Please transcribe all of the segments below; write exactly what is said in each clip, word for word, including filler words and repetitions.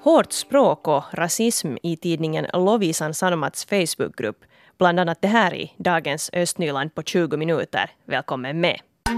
Hårt språk och rasism i tidningen Lovisan Sanomats Facebookgrupp. Bland annat det här i dagens Östnyland på tjugo minuter. Välkommen med.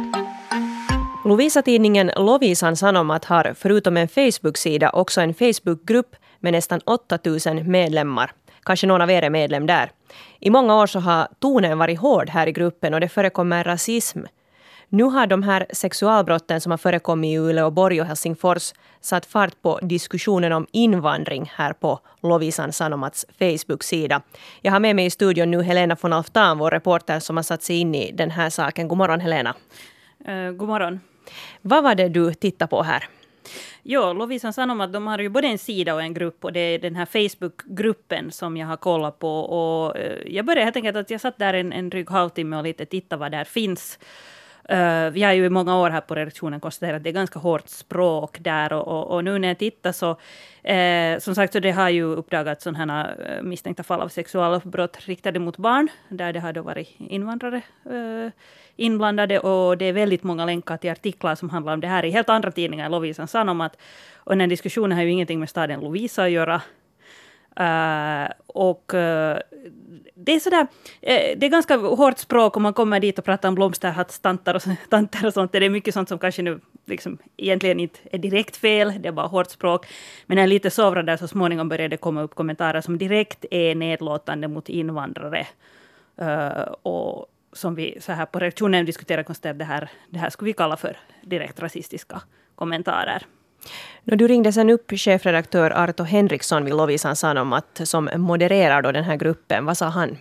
Lovisa-tidningen Lovisan Sanomat har förutom en Facebook-sida också en Facebookgrupp med nästan åtta tusen medlemmar. Kanske någon av er är medlem där. I många år så har tonen varit hård här i gruppen och det förekommer rasism. Nu har de här sexualbrotten som har förekommit i Uleåborg och Helsingfors satt fart på diskussionen om invandring här på Lovisan Sanomats Facebook-sida. Jag har med mig i studion nu Helena von Alftan, vår reporter som har satt sig in i den här saken. God morgon Helena. Uh, god morgon. Vad var det du tittade på här? Jo, Lovisan Sanomat, de har ju både en sida och en grupp och det är den här Facebook-gruppen som jag har kollat på. Och uh, jag började helt enkelt att jag satt där en, en dryg halvtimme och lite tittade vad där finns. Uh, vi har ju i många år här på redaktionen konstaterat att det är ganska hårt språk där och, och, och nu när jag tittar så uh, som sagt så det har ju uppdagats sådana här uh, misstänkta fall av sexualbrott riktade mot barn där det har då varit invandrare uh, inblandade och det är väldigt många länkar till artiklar som handlar om det här i helt andra tidningar än Lovisan Sanomat och den här diskussionen har ju ingenting med staden Lovisa att göra. Uh, och uh, det är sådär, uh, det är ganska hårt språk om man kommer dit och pratar om blomsterhattstanter och, tanter och sånt. Det är mycket sånt som kanske nu liksom egentligen inte är direkt fel, det är bara hårt språk. Men när jag lite sovrar där så småningom började det komma upp kommentarer som direkt är nedlåtande mot invandrare. Uh, och som vi så här på reaktionen diskuterar konstant det här, det här skulle vi kalla för direkt rasistiska kommentarer. När du ringde sen upp chefredaktör Arto Henriksson vid Lovisan Sanomat som modererar då den här gruppen. Vad sa han?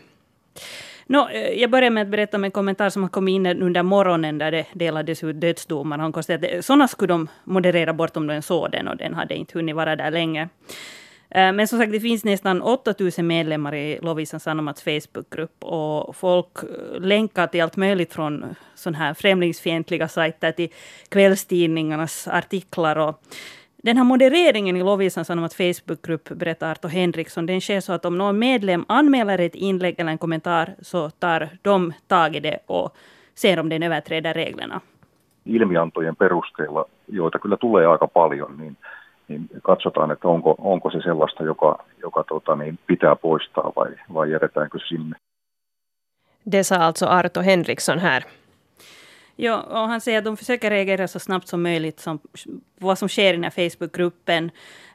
No, jag börjar med att berätta om en kommentar som har kommit in under morgonen där det delades ut dödsdomar. Han konstaterade att sådana skulle de moderera bort om de såg den och den hade inte hunnit vara där länge. Men som sagt, det finns nästan åtta tusen medlemmar i Lovisan Sanomats Facebookgrupp och folk länkar till allt möjligt från sån här främlingsfientliga sajter till kvällstidningarnas artiklar. Och den här modereringen i Lovisan Sanomats Facebookgrupp, berättar Arto Henriksson, den sker så att om någon medlem anmäler ett inlägg eller en kommentar så tar de tag i det och ser om den överträder reglerna. Ilmiantojen perusteella, joita kyllä tulee aika paljon, niin niin katsotaan, että onko, onko se sellaista, joka, joka tota, niin pitää poistaa vai, vai jätetäänkö sinne. Det sa alltså Arto Henriksson här. Ja, och han säger att de försöker reagera så snabbt som möjligt som, vad som sker i den här Facebookgruppen.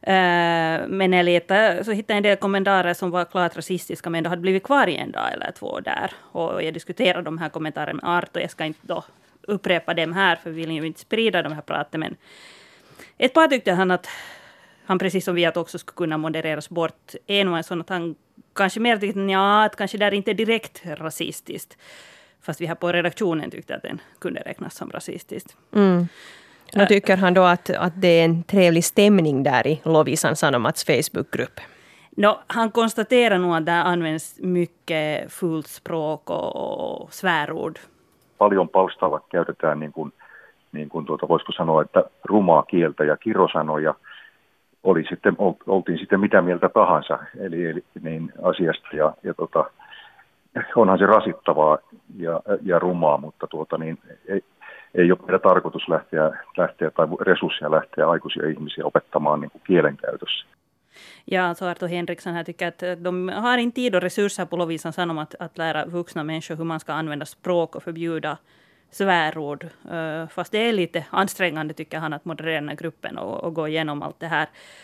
Uh, men jag letade, så hittade jag en del kommentarer som var klart rasistiska men de hade blivit kvar i en dag eller två där. Och jag diskuterade de här kommentarerna med Arto. Jag ska inte då upprepa dem här för vi vill ju inte sprida de här praten, men ett par tyckte han att han precis som vi att också skulle kunna modereras bort. En var en sån att han kanske mer tyckte ja, att kanske där inte är direkt rasistiskt. Fast vi här på redaktionen tyckte att den kunde räknas som rasistiskt. Mm. Nu tycker han då att, att det är en trevlig stämning där i Lovisan Sanomats Facebookgrupp. No, han konstaterar nog att där används mycket fult språk och, och svärord. Paljon palstalla käytetään niin kuin niin kuin tuota, voisiko sanoa, että rumaa kieltä ja kirosanoja, oli sitten, oltiin sitten mitä mieltä tahansa eli, eli niin asiasta ja, ja tota, onhan se rasittavaa ja, ja rumaa, mutta tuota, niin, ei, ei ole meidän tarkoitus lähteä, lähteä tai resursseja lähteä aikuisia ihmisiä opettamaan niin kuin kielenkäytössä. Ja, så Arto Henriksson här tycker att de har inte tid och resurser på Lovisan Sanomat att lära vuxna människor hur man ska använda språk och förbjuda svärord. Uh, fast det är lite ansträngande tycker han att moderera den här gruppen och, och gå igenom allt det här.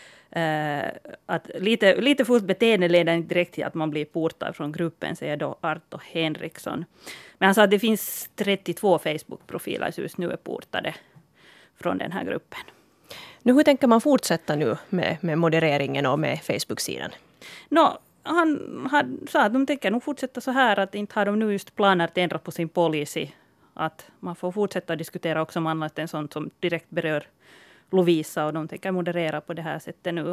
Uh, att lite, lite fullt beteende leder inte direkt till att man blir portad från gruppen, säger då Arto Henriksson. Men han sa att det finns trettiotvå Facebook-profiler som just nu är portade från den här gruppen. Nu, hur tänker man fortsätta nu med, med modereringen och med Facebook-sidan? No, han, han sa att de tänker nog fortsätta så här att inte har de nu just planer att ändra på sin policy. Att man får fortsätta diskutera också om annat än sånt som direkt berör Lovisa och de tänker moderera på det här sättet nu.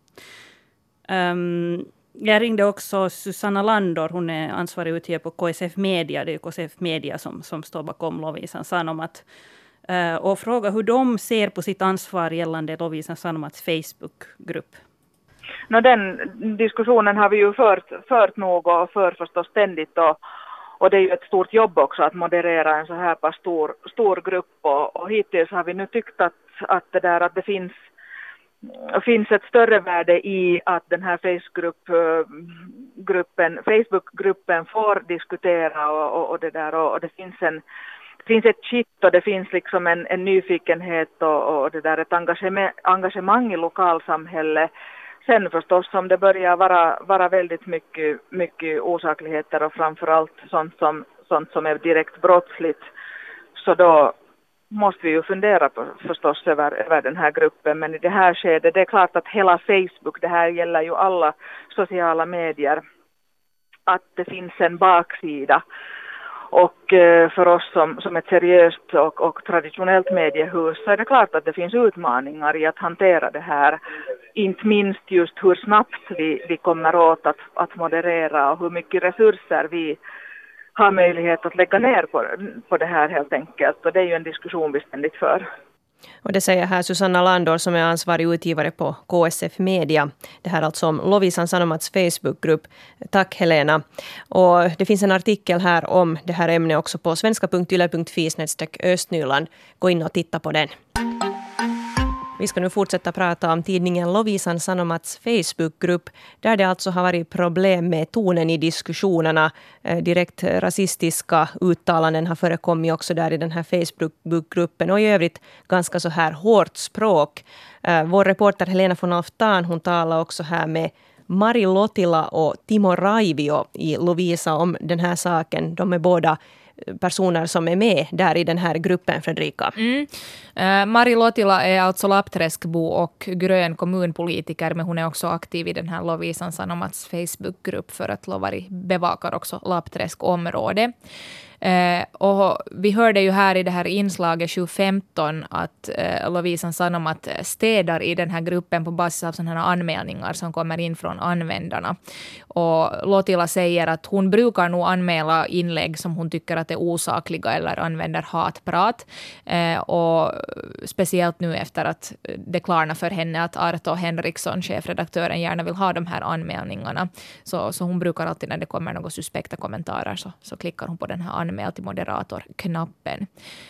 Um, jag ringde också Susanna Landor, hon är ansvarig utgivare på K S F Media, det är K S F Media som, som står bakom Lovisan Sanomat. Uh, och fråga hur de ser på sitt ansvar gällande Lovisan Sanomats Facebookgrupp. No, den diskussionen har vi ju fört, fört nog och för förstås ständigt och, och det är ju ett stort jobb också att moderera en så här pass stor, stor grupp och, och hittills har vi nu tyckt att, att, det där, att det finns finns ett större värde i att den här Facebookgruppen, Facebookgruppen får diskutera och, och, och det där och, och det finns en det finns ett kitt och det finns liksom en, en nyfikenhet och, och det där ett engagemang, engagemang i lokalsamhället. Sen förstås som det börjar vara, vara väldigt mycket, mycket osakligheter och framförallt sånt som, sånt som är direkt brottsligt, så då måste vi ju fundera på, förstås över, över den här gruppen. Men i det här skedet, det är klart att hela Facebook, det här gäller ju alla sociala medier, att det finns en baksida. Och eh, för oss som, som ett seriöst och, och traditionellt mediehus så är det klart att det finns utmaningar i att hantera det här. Inte minst just hur snabbt vi, vi kommer åt att, att moderera och hur mycket resurser vi har möjlighet att lägga ner på, på det här helt enkelt. Och det är ju en diskussion vi ständigt för. Och det säger här Susanna Landor som är ansvarig utgivare på K S F Media. Det här alltså om Lovisan Sanomats Facebookgrupp. Tack Helena. Och det finns en artikel här om det här ämnet också på svenska punkt yle punkt fi snedstreck östnyland. Gå in och titta på den. Vi ska nu fortsätta prata om tidningen Lovisan Sanomats Facebookgrupp, där det alltså har varit problem med tonen i diskussionerna. Direkt rasistiska uttalanden har förekommit också där i den här Facebookgruppen och i övrigt ganska så här hårt språk. Vår reporter Helena von Alftan, hon talar också här med Mari Lotila och Timo Raivio i Lovisa om den här saken. De är båda personer som är med där i den här gruppen, Fredrika. Mm. Uh, Mari Lotila är alltså Lappträskbo och grön kommunpolitiker, men hon är också aktiv i den här Lovisan Sanomats Facebookgrupp för att Lovari bevakar också Lappträskområdet. Eh, och vi hörde ju här i det här inslaget sju femton att eh, Lovisan Sanomat städar i den här gruppen på basis av sådana här anmälningar som kommer in från användarna. Och Lotila säger att hon brukar nog anmäla inlägg som hon tycker att är osakliga eller använder hatprat. Eh, och speciellt nu efter att det klarnar för henne att Arto Henriksson, chefredaktören, gärna vill ha de här anmälningarna. Så, så hon brukar alltid när det kommer några suspekta kommentarer så, så klickar hon på den här anmäl till moderator-knappen.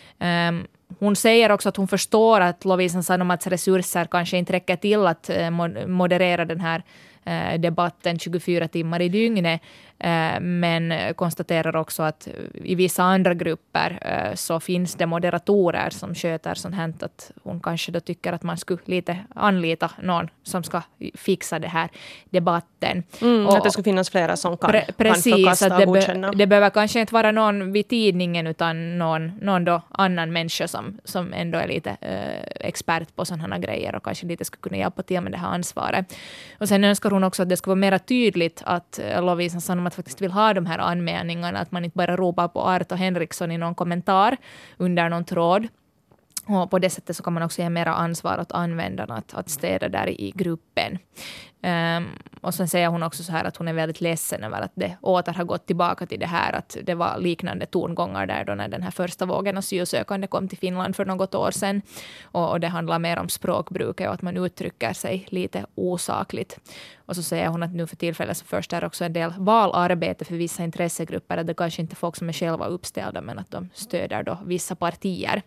Um, hon säger också att hon förstår att Lovisan Sanomats resurser kanske inte räcker till att uh, moderera den här uh, debatten tjugofyra timmar i dygnet. Uh, men konstaterar också att i vissa andra grupper uh, så finns det moderatorer som sköter sånt här, att hon kanske då tycker att man skulle lite anlita någon som ska fixa det här debatten. Mm, och, att det skulle finnas flera som kan, pre- precis, kan förkasta att det, och godkänna. Be, det behöver kanske inte vara någon vid tidningen utan någon, någon då annan människa som, som ändå är lite uh, expert på sådana här grejer och kanske lite skulle kunna hjälpa till med det här ansvaret. Och sen önskar hon också att det ska vara mer tydligt att uh, Lovisan Sanomat faktiskt vill ha de här anmälningarna, att man inte bara ropar på Arto Henriksson i någon kommentar under någon tråd. Och på det sättet så kan man också ge mera ansvar åt användarna att, att städa där i gruppen. Um, och sen säger hon också så här att hon är väldigt ledsen över att det åter har gått tillbaka till det här, att det var liknande tongångar där då när den här första vågen asylsökande kom till Finland för något år sedan. Och, och det handlar mer om språkbruket och att man uttrycker sig lite osakligt. Och så säger hon att nu för tillfället så först är också en del valarbete för vissa intressegrupper, att det kanske inte är folk som är själva uppställda men att de stöder då vissa partier.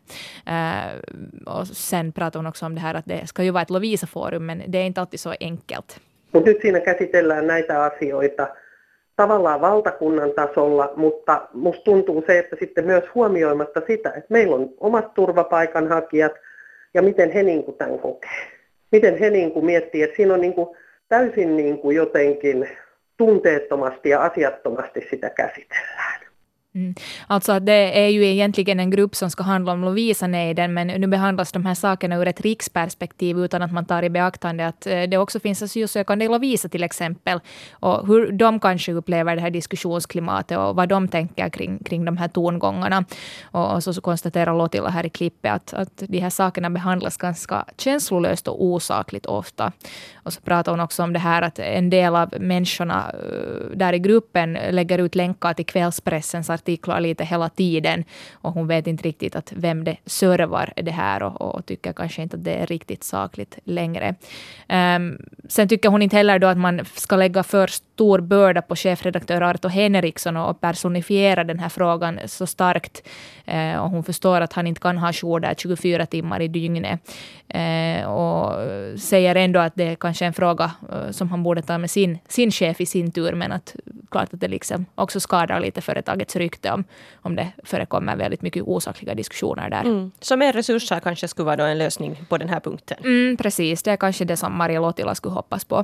Uh, och sen pratar hon också om det här att det ska ju vara ett Lovisa-forum, men det är inte alltid så enkelt. Mutta nyt siinä käsitellään näitä asioita tavallaan valtakunnan tasolla, mutta musta tuntuu se, että sitten myös huomioimatta sitä, että meillä on omat turvapaikanhakijat ja miten he niin kuin tämän kokee. Miten he niin kuin miettii, että siinä on niin kuin täysin niin kuin jotenkin tunteettomasti ja asiattomasti sitä käsitellään. Mm. Alltså att det är ju egentligen en grupp som ska handla om Lovisa-nejden, men nu behandlas de här sakerna ur ett riksperspektiv utan att man tar i beaktande att det också finns asylsökande i Lovisa till exempel, och hur de kanske upplever det här diskussionsklimatet och vad de tänker kring, kring de här tongångarna. Och, och så, så konstaterar Lotila här i klippet att, att de här sakerna behandlas ganska känslolöst och osakligt ofta. Och så pratar hon också om det här att en del av människorna där i gruppen lägger ut länkar till kvällspressens artiklar artiklar lite hela tiden och hon vet inte riktigt att vem det servar det här och, och tycker kanske inte att det är riktigt sakligt längre. Um, sen tycker hon inte heller då att man ska lägga för stor börda på chefredaktör Arto Henriksson och personifiera den här frågan så starkt. Uh, och hon förstår att han inte kan ha jour där tjugofyra timmar i dygnet. Uh, och säger ändå att det är kanske en fråga uh, som han borde ta med sin, sin chef i sin tur, men att klart att det liksom också skadar lite företagets rykte om, om det förekommer väldigt mycket osakliga diskussioner där. Mm. Så mer resurser kanske skulle vara då en lösning på den här punkten. Mm, precis, det är kanske det som Maria Lotila skulle hoppas på.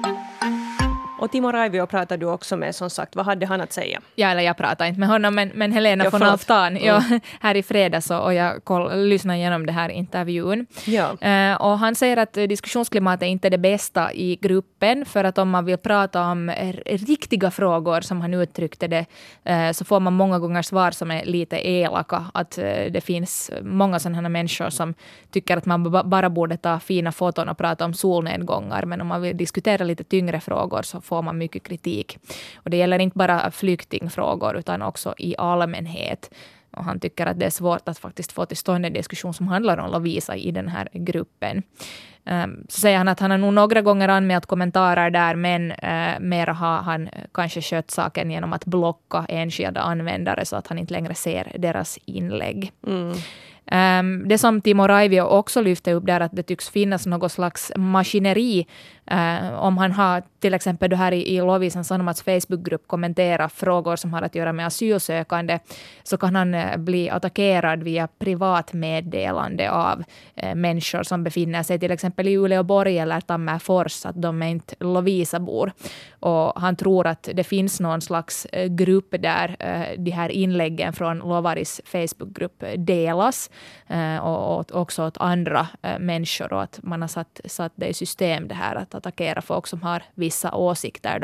Och Timo Raivio pratade du också med, som sagt. Vad hade han att säga? Ja, eller jag pratade inte med honom, men, men Helena ja, von Alftan mm. ja, här i fredags och jag koll, lyssnade igenom det här intervjun. Ja. Uh, och han säger att diskussionsklimatet är inte det bästa i gruppen, för att om man vill prata om r- riktiga frågor, som han uttryckte det, uh, så får man många gånger svar som är lite elaka. Att uh, det finns många sådana människor som tycker att man b- bara borde ta fina foton och prata om solnedgångar, men om man vill diskutera lite tyngre frågor så får man mycket kritik. Och det gäller inte bara flyktingfrågor utan också i allmänhet. Och han tycker att det är svårt att faktiskt få till stånd en diskussion som handlar om Lovisa i den här gruppen. Um, så säger han att han har nog några gånger anmält kommentarer där, men uh, mer har han kanske skött saken genom att blocka enskilda användare så att han inte längre ser deras inlägg. Mm. Um, det som Timo Raivio också lyfte upp där, att det tycks finnas något slags maskineri. Uh, om han har till exempel det här i, i Lovisan Sanomats Facebookgrupp kommentera frågor som har att göra med asylsökande, så kan han uh, bli attackerad via privatmeddelande av uh, människor som befinner sig till exempel i Uleåborg eller Tammerfors, att de är inte Lovisa-bor. Och han tror att det finns någon slags uh, grupp där uh, de här inläggen från Lovaris Facebookgrupp delas. Uh, och, och också åt andra uh, människor, och att man har satt, satt det i system det här att attackera folk som har vissa åsikter då,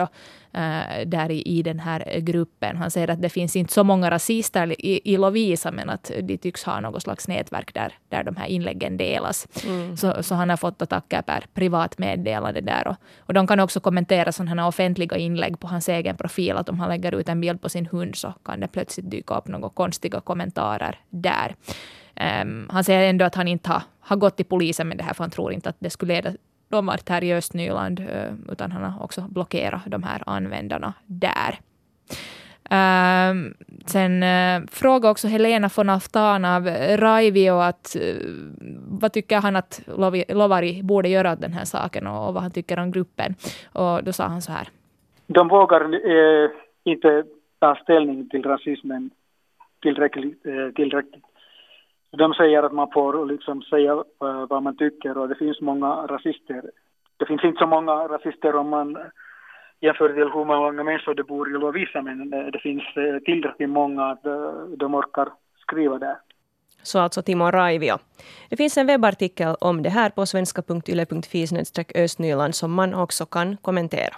uh, där i, i den här gruppen. Han säger att det finns inte så många rasister i, i Lovisa, men att de tycks ha något slags nätverk där, där de här inläggen delas. Mm. Så, så han har fått attacker per privatmeddelande där. Och, och de kan också kommentera sådana här offentliga inlägg på hans egen profil, att om han lägger ut en bild på sin hund så kan det plötsligt dyka upp några konstiga kommentarer där. Um, han säger ändå att han inte har, har gått till polisen med det här, för han tror inte att det skulle leda dem vart här i Östnyland, uh, utan han har också blockerat de här användarna där. Um, sen uh, frågar också Helena von Alftan av Raivio att uh, vad tycker han att Lovi, Lovari borde göra åt den här saken, och, och vad han tycker om gruppen. Och då sa han så här. De vågar eh, inte ta ställning till rasismen tillräckligt, eh, tillräckligt. De säger att man får liksom säga uh, vad man tycker, och det finns många rasister. Det finns inte så många rasister om man jämför till hur många människor det bor i Lovisa, men det, det finns uh, tillräckligt många att uh, de orkar skriva där. Så alltså Timo Raivio. Det finns en webbartikel om det här på svenska punkt yle punkt fi snedstreck östnyland som man också kan kommentera.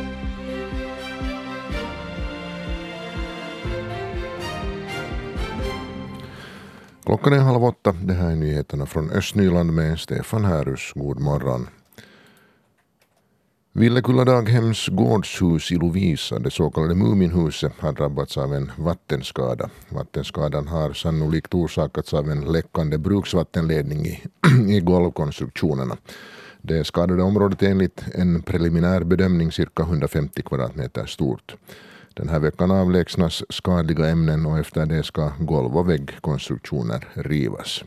Klockan är halv åtta. Det här är nyheterna från Östnyland med Stefan Härus. God morgon. Villekulla daghems gårdshus i Lovisa, det så kallade Muminhuset, har drabbats av en vattenskada. Vattenskadan har sannolikt orsakats av en läckande bruksvattenledning i, i golvkonstruktionerna. Det skadade området enligt en preliminär bedömning cirka hundrafemtio kvadratmeter stort. Den här veckan avlägsnas skadliga ämnen och efter det ska golv- och väggkonstruktioner rivas.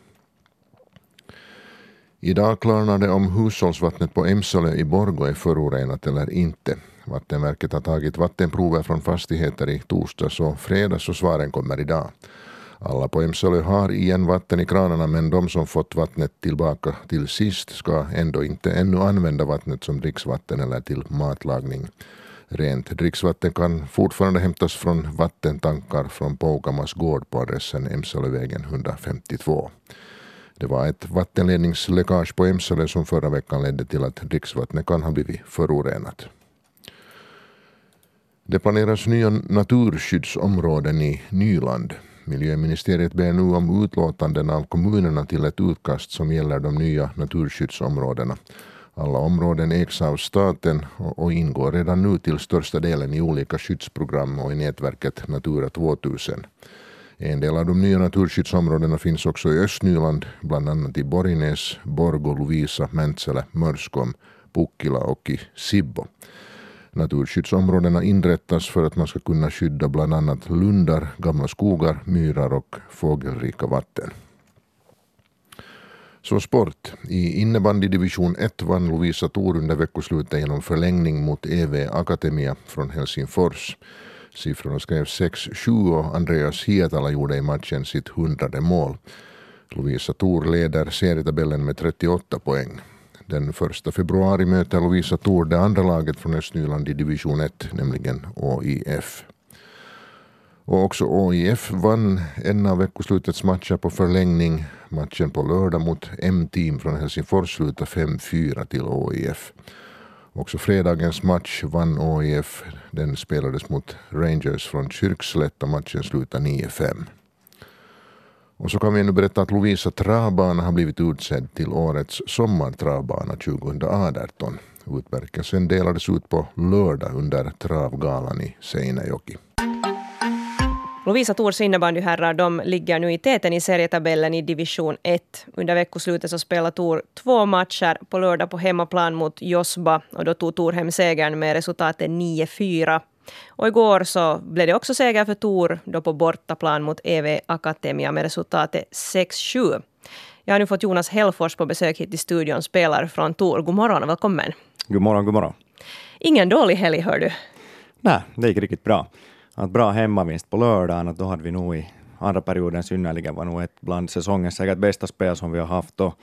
Idag klarnar det om hushållsvattnet på Emsale i Borgå är förorenat eller inte. Vattenverket har tagit vattenprover från fastigheter i torsdags och fredags och svaren kommer idag. Alla på Emsale har igen vatten i kranarna, men de som fått vattnet tillbaka till sist ska ändå inte ännu använda vattnet som dricksvatten eller till matlagning. Rent dricksvatten kan fortfarande hämtas från vattentankar från Poukamas gård på adressen Emsalevägen hundrafemtiotvå. Det var ett vattenledningsläckage på Emsale som förra veckan ledde till att dricksvattnet kan ha blivit förorenat. Det planeras nya naturskyddsområden i Nyland. Miljöministeriet ber nu om utlåtanden av kommunerna till ett utkast som gäller de nya naturskyddsområdena. Alla områden ägs av staten och ingår redan nu till största delen i olika skyddsprogram och i nätverket Natura tvåtusen. En del av de nya naturskyddsområdena finns också i Östnyland, bland annat i Borgnäs, Borgå, Lovisa, Mäntsälä, Mörskom, Pukkila och i Sibbo. Naturskyddsområdena inrättas för att man ska kunna skydda bland annat lundar, gamla skogar, myrar och fågelrika vatten. Så sport. I innebandy division ett vann Lovisa Thor under veckoslutet genom förlängning mot E V Akatemia från Helsingfors. Siffrorna skrevs sex sju och Andreas Hietala gjorde i matchen sitt hundrade mål. Lovisa Thor leder serietabellen med trettioåtta poäng. Den första februari möter Lovisa Thor det andra laget från Östnyland i division ett, nämligen Å I F. Och också Å I F vann en av veckoslutets matcher på förlängning. Matchen på lördag mot M-team från Helsingfors slutade fem fyra till Å I F. Också fredagens match vann Å I F. Den spelades mot Rangers från Kyrkslätt och matchen slutade nio fem. Och så kan vi nu berätta att Lovisa travbana har blivit utsedd till årets sommartravbana tjugo arton. Utmärkelsen delades ut på lördag under travgalan i Seinäjoki. Lovisa Thors innebandyherrar, de ligger nu i täten i serietabellen i division ett. Under veckoslutet så spelar Thor två matcher, på lördag på hemmaplan mot Josba, och då tog Thor hem segern med resultatet nio fyra. Och igår så blev det också seger för Thor, då på bortaplan mot E V Akatemia med resultatet sex sju. Jag har nu fått Jonas Hellfors på besök hit i studion, spelare från Thor. God morgon och välkommen. God morgon, god morgon. Ingen dålig helg, hör du. Nej, det gick riktigt bra. Att bra hemmavinst på lördagen, att då hade vi nog i andra perioden synnerligen var nog ett bland säsongens säkert bästa spel som vi har haft. Och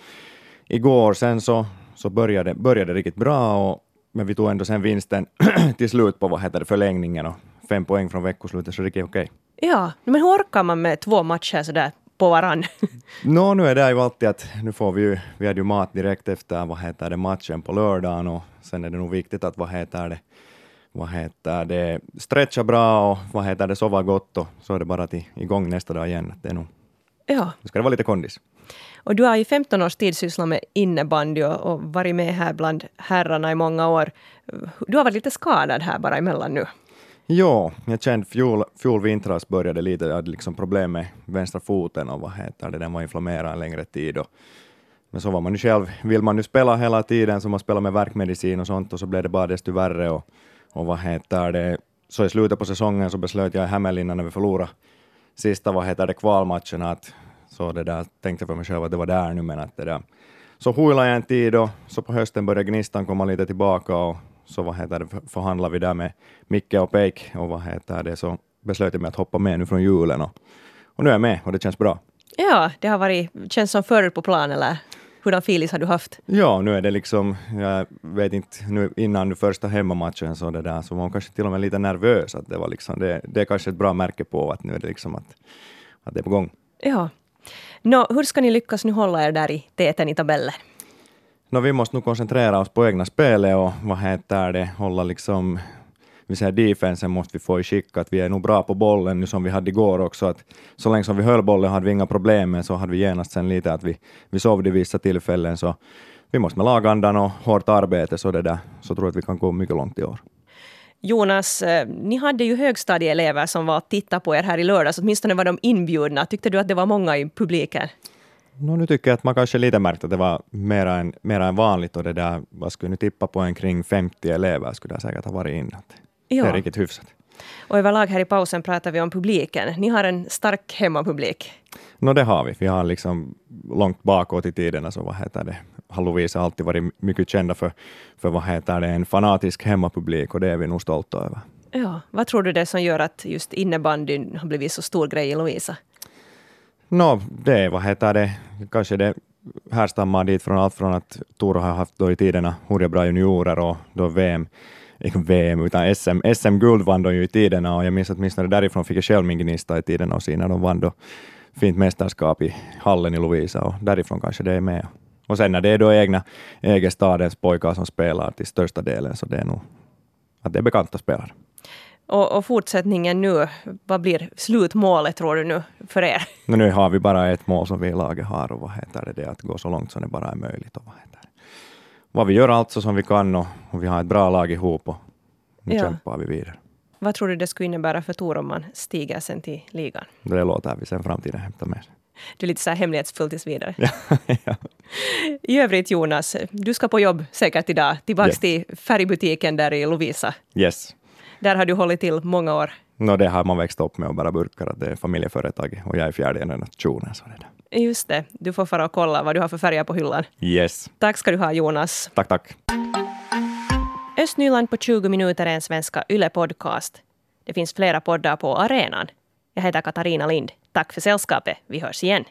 igår sen så, så började, började det riktigt bra, och, men vi tog ändå sen vinsten till slut på vad heter det, förlängningen, och fem poäng från veckoslutet, så det gick okej. Ja, men hur orkar man med två matcher sådär på varann? Nå, nu är det ju alltid att nu får vi ju, vi hade ju mat direkt efter vad heter det, matchen på lördagen, och sen är det nog viktigt att vad heter det, vad heter det, stretcha bra och vad heter det, sova gott, och så är det bara till igång nästa dag igen. Det är nog, ja. Nu ska det vara lite kondis. Och du har i femton års tid sysslat med innebandy och, och varit med här bland herrarna i många år. Du har varit lite skadad här bara emellan nu. Ja, jag kände fjol, fjol vintras började lite, jag hade liksom problem med vänstra foten och vad heter det, den var inflammerad en längre tid. Och, men så var man ju själv, vill man nu spela hela tiden så man spelar med verkmedicin och sånt, och så blev det bara desto värre. Och, och vad heter det, så i slutet på säsongen så beslöt jag i Hämeenlinna när vi förlorade sista vad heter det, kvalmatchen, att så det där tänkte jag för mig själv att det var där nu, men att det där. Så huilade jag en tid, och så på hösten började gnistan komma lite tillbaka, och så vad heter det, förhandlade vi där med Micke och Peik, och vad heter det, så beslöt jag mig att hoppa med nu från julen, och, och nu är jag med, och det känns bra. Ja, det har varit, känns som förr på plan, eller hurdan filis har du haft? Ja, nu är det liksom, jag vet inte, nu innan nu första hemmamatchen så det där, så var man kanske till och med lite nervös, att det var liksom, det, det är kanske ett bra märke på att nu är det liksom att, att det är på gång. Ja. Nå, hur ska ni lyckas nu hålla er där i täten i tabellen? Nå, vi måste nu koncentrera oss på egna spelet, och vad heter det, hålla liksom, vi säger defensen måste vi få i skick, att vi är nog bra på bollen nu som vi hade igår också, att så länge som vi höll bollen hade vi inga problem, men så hade vi genast sen lite att vi, vi sovde i vissa tillfällen, så vi måste med lagandan och hårt arbete, så det där, så tror jag att vi kan gå mycket långt i år. Jonas, ni hade ju högstadieelever som var att titta på er här i lördags, åtminstone var de inbjudna. Tyckte du att det var många i publiken? No, nu tycker jag att man kanske lite märkte att det var mer än, mer än vanligt, och det där, vad skulle ni tippa på, en kring femtio elever skulle jag säkert ha varit inne. Ja. Det är riktigt hyfsat. Och överlag här i pausen pratar vi om publiken. Ni har en stark hemmapublik. No, det har vi. Vi har liksom långt bakåt i tiden, alltså vad heter det, har Lovisa alltid varit mycket kända för, för vad heter det, en fanatisk hemmapublik, och det är vi nog stolta över. Ja, vad tror du det som gör att just innebandyn har blivit så stor grej i Lovisa? No, det vad heter det, kanske det härstammar dit från allt från att Thor har haft då i tiderna hurra bra juniorer, och då V M, inte V M utan S M, S M-guld vann de ju i tiderna, och jag minns att åtminstone därifrån fick jag själv min gnista i tiderna, och när de vann då fint mästerskap i hallen i Lovisa, och därifrån kanske det är med. Och sen när det är då egna Egestadens pojkar som spelar till största delen, så det är nog att det är bekanta spelare. Och, och fortsättningen nu, vad blir slutmålet tror du nu för er? Men nu har vi bara ett mål som vi i laget har, och vad heter det, det är att gå så långt som det bara är möjligt, och vad heter det. vad vi gör allt så som vi kan och, och vi har ett bra lag ihop och nu Ja. kämpar vi vidare. Vad tror du det skulle innebära för Tor om man stiger sen till ligan? Det låter vi sen framtiden hämta med. Du är lite så här hemlighetsfull tills vidare. Ja, ja. I övrigt Jonas, du ska på jobb säkert idag. Tillbaka Yes. till färgbutiken där i Lovisa. Yes. Där har du hållit till många år. No, det har man växt upp med och bara burkar att det är familjeföretag och jag är fjärde generationen. Så det är det. Just det, du får fara och kolla vad du har för färger på hyllan. Yes. Tack ska du ha Jonas. Tack, tack. Östnyland på tjugo minuter är en svenska Yle-podcast. Det finns flera poddar på arenan. Jag heter Katarina Lind. Tack för sällskapet. Vi hörs igen.